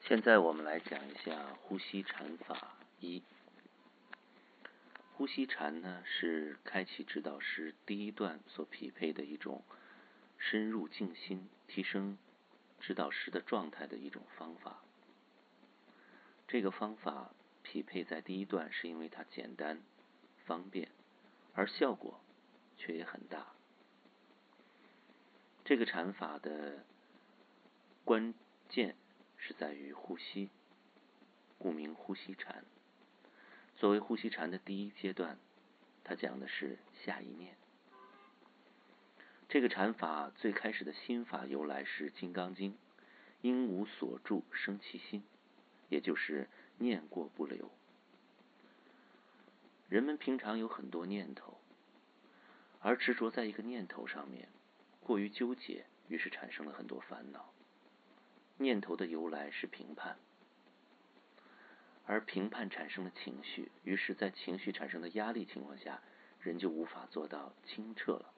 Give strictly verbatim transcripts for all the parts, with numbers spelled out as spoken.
现在我们来讲一下呼吸禅法一。呼吸禅呢，是开启指导师第一段所匹配的一种深入静心、提升指导师的状态的一种方法。这个方法匹配在第一段，是因为它简单、方便，而效果却也很大。这个禅法的关键是在于呼吸，故名呼吸禅。作为呼吸禅的第一阶段，它讲的是下一念。这个禅法最开始的心法由来是《金刚经》，因无所住生其心，也就是念过不留。人们平常有很多念头，而执着在一个念头上面，过于纠结，于是产生了很多烦恼。念头的由来是评判，而评判产生了情绪，于是在情绪产生的压力情况下，人就无法做到清澈了。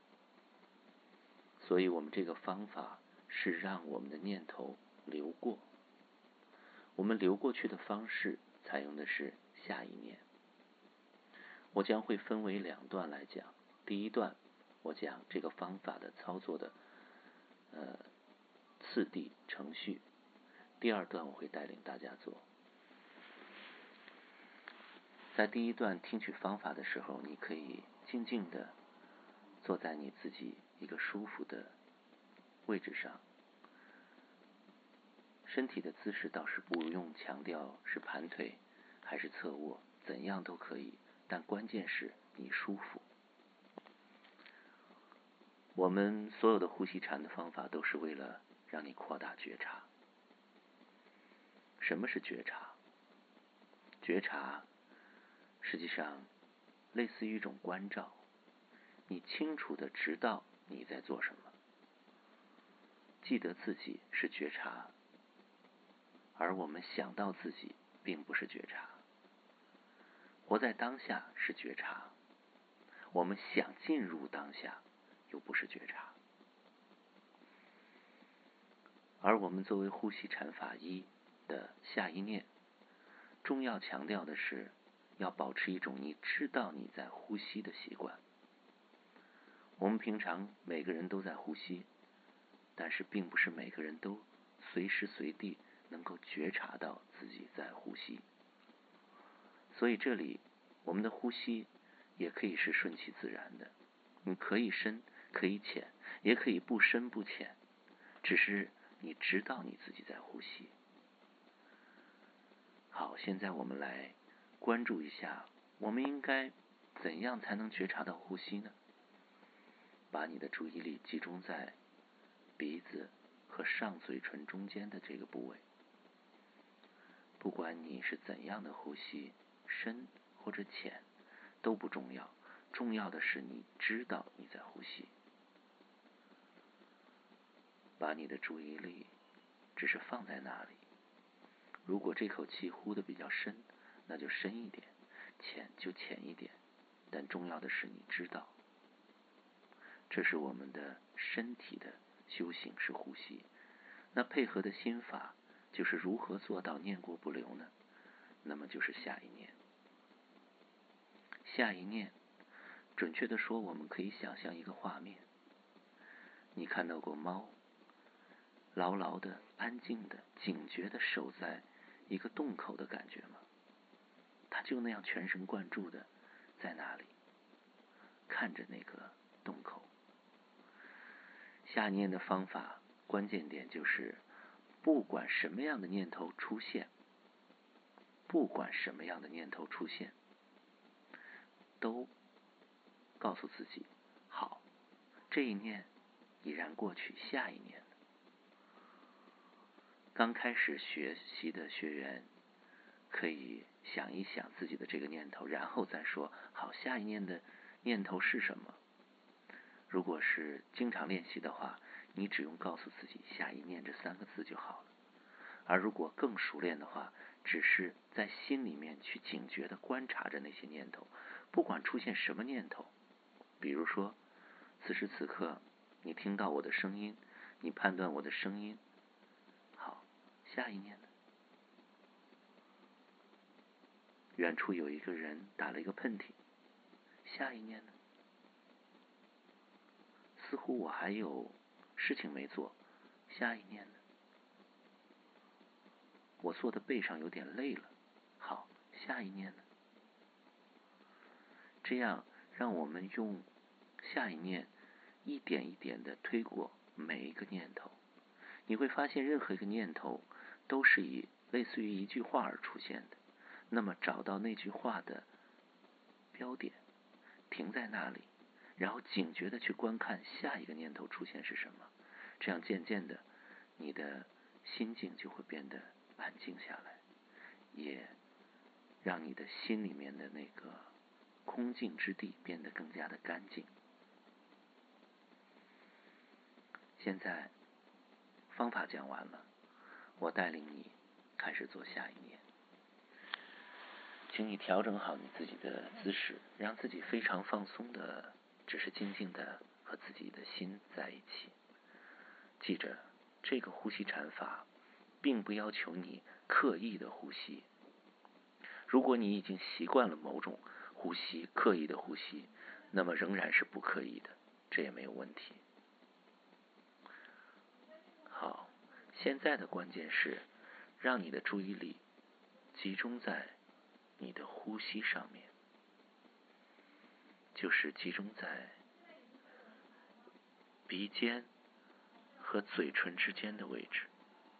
所以我们这个方法是让我们的念头流过，我们流过去的方式采用的是下一念。我将会分为两段来讲。第一段我讲这个方法的操作的呃次第程序，第二段我会带领大家做。在第一段听取方法的时候，你可以静静地坐在你自己一个舒服的位置上，身体的姿势倒是不用强调是盘腿还是侧卧，怎样都可以，但关键是你舒服。我们所有的呼吸禅的方法都是为了让你扩大觉察。什么是觉察？觉察实际上类似于一种关照，你清楚地知道你在做什么，记得自己是觉察，而我们想到自己并不是觉察。活在当下是觉察，我们想进入当下又不是觉察。而我们作为呼吸禅法一的下一念，重要强调的是要保持一种你知道你在呼吸的习惯。我们平常每个人都在呼吸，但是并不是每个人都随时随地能够觉察到自己在呼吸。所以这里我们的呼吸也可以是顺其自然的，你可以深可以浅，也可以不深不浅，只是你知道你自己在呼吸。好，现在我们来关注一下，我们应该怎样才能觉察到呼吸呢？把你的注意力集中在鼻子和上嘴唇中间的这个部位。不管你是怎样的呼吸，深或者浅都不重要，重要的是你知道你在呼吸。把你的注意力只是放在那里，如果这口气呼得比较深，那就深一点，浅就浅一点，但重要的是你知道。这是我们的身体的修行，是呼吸。那配合的心法就是如何做到念过不留呢？那么就是下一念。下一念，准确的说，我们可以想象一个画面。你看到过猫牢牢的、安静的、警觉的守在一个洞口的感觉吗？它就那样全神贯注的在那里看着那个洞口。下念的方法关键点就是，不管什么样的念头出现，不管什么样的念头出现，都告诉自己，好，这一念已然过去，下一念。刚开始学习的学员可以想一想自己的这个念头，然后再说，好，下一念的念头是什么？如果是经常练习的话，你只用告诉自己下一念这三个字就好了。而如果更熟练的话，只是在心里面去警觉地观察着那些念头，不管出现什么念头。比如说此时此刻你听到我的声音，你判断我的声音，好，下一念呢？ 远处有一个人打了一个喷嚏，下一念呢？似乎我还有事情没做，下一念呢？我坐的背上有点累了，好，下一念呢？这样让我们用下一念一点一点地推过每一个念头。你会发现任何一个念头都是以类似于一句话而出现的，那么找到那句话的标点，停在那里，然后警觉地去观看下一个念头出现是什么，这样渐渐的你的心境就会变得安静下来，也让你的心里面的那个空静之地变得更加的干净。现在方法讲完了，我带领你开始做下一念。请你调整好你自己的姿势，让自己非常放松的，只是静静的和自己的心在一起。记着，这个呼吸禅法并不要求你刻意的呼吸。如果你已经习惯了某种呼吸，刻意的呼吸，那么仍然是不刻意的，这也没有问题。好，现在的关键是让你的注意力集中在你的呼吸上面，就是集中在鼻尖和嘴唇之间的位置。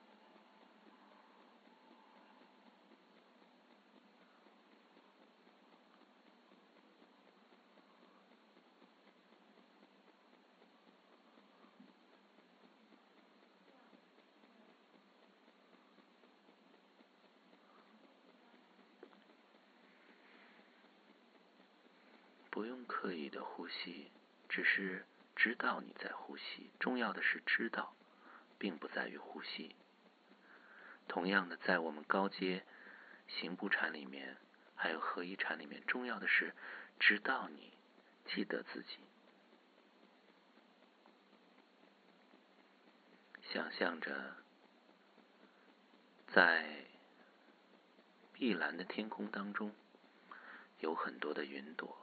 不用刻意的呼吸，只是知道你在呼吸。重要的是知道，并不在于呼吸。同样的，在我们高阶行步禅里面，还有合一禅里面，重要的是知道你，记得自己。想象着在碧蓝的天空当中有很多的云朵，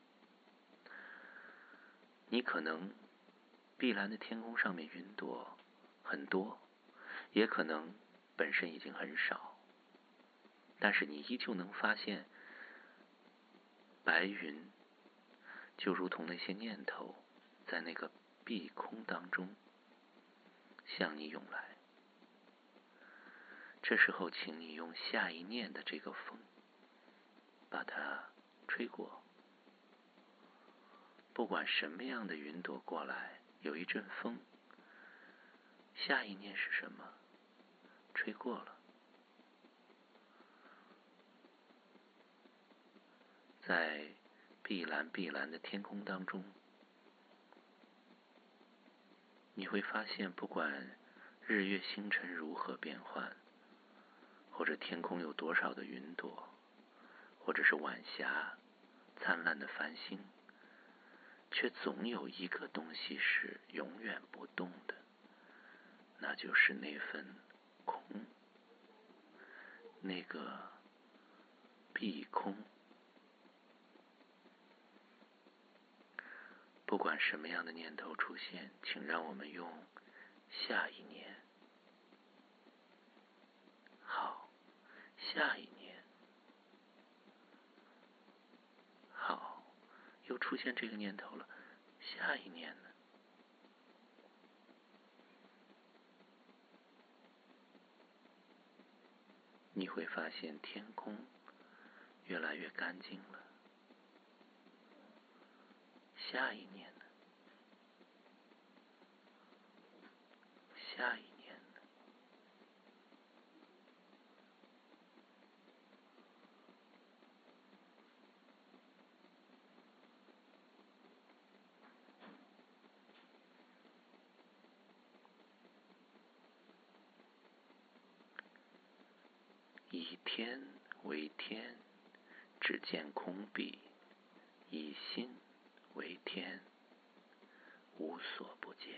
你可能碧蓝的天空上面云朵很多，也可能本身已经很少，但是你依旧能发现白云就如同那些念头在那个碧空当中向你涌来。这时候请你用下一念的这个风把它吹过，不管什么样的云朵过来，有一阵风，下一念是什么？吹过了，在碧蓝碧蓝的天空当中，你会发现不管日月星辰如何变换，或者天空有多少的云朵，或者是晚霞灿烂的繁星，却总有一个东西是永远不动的，那就是那份空，那个碧空。不管什么样的念头出现，请让我们用下一念。好，下一念。好，又出现这个念头了，下一念呢？你会发现天空越来越干净了。下一念呢？下一念呢？以天为天，只见空壁；以心为天，无所不见。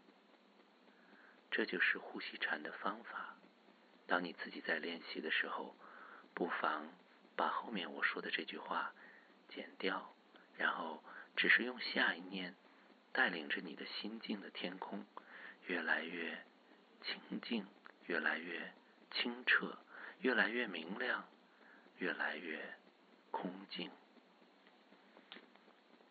这就是呼吸禅的方法。当你自己在练习的时候，不妨把后面我说的这句话剪掉，然后只是用下一念带领着你的心境的天空越来越清净，越来越清澈，越来越明亮，越来越空静。